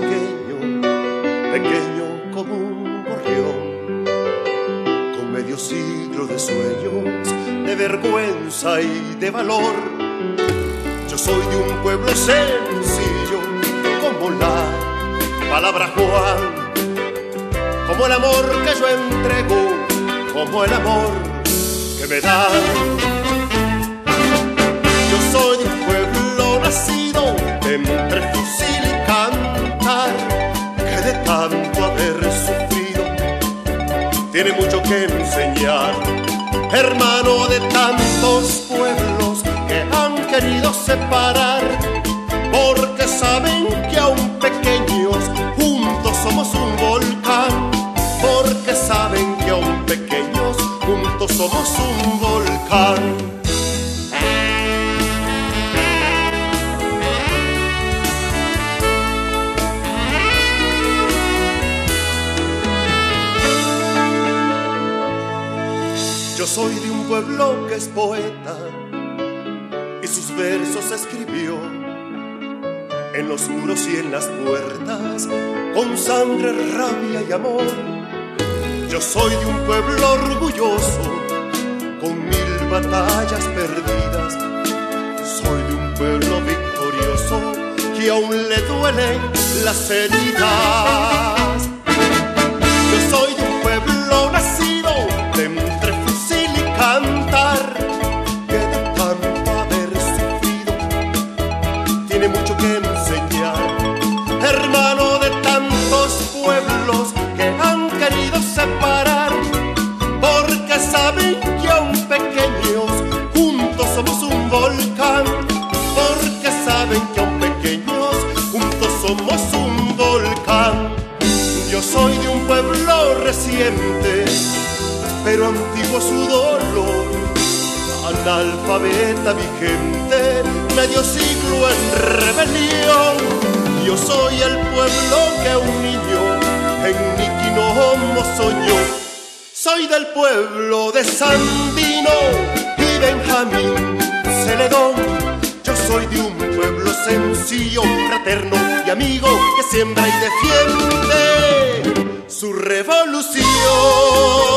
pequeño, pequeño como un gorrión, con medio siglo de sueños, de vergüenza y de valor. Yo soy de un pueblo sencillo, como la palabra Juan, como el amor que yo entrego, como el amor que me dan. Yo soy de un pueblo nacido entre fusil y cantar, que de tanto haber sufrido tiene mucho que enseñar. Hermano de tantos pueblos que han querido separar, porque saben que aún pequeños juntos somos un volcán, porque saben que aún pequeños juntos somos un volcán. Yo soy de un pueblo que es poeta y sus versos escribió en los muros y en las puertas con sangre, rabia y amor. Yo soy de un pueblo orgulloso con 1000 batallas perdidas. Soy de un pueblo victorioso que aún le duelen las heridas. Yo soy de un pueblo nacido de entre fusil y cantar, que de tanto haber sufrido tiene mucho que enseñar. Hermano de tantos pueblos que han querido separar, porque saben que aún pequeños juntos somos un volcán, porque saben que aún pequeños juntos somos un volcán. Yo soy de un pueblo reciente, pero antiguo su dolor, analfabeta mi gente, medio siglo en rebelión. Yo soy el pueblo que un niño en Niquinomo soñó. Soy del pueblo de Sandino y Benjamín Celedón. Yo soy de un pueblo sencillo, fraterno y amigo, que siembra y defiende su revolución.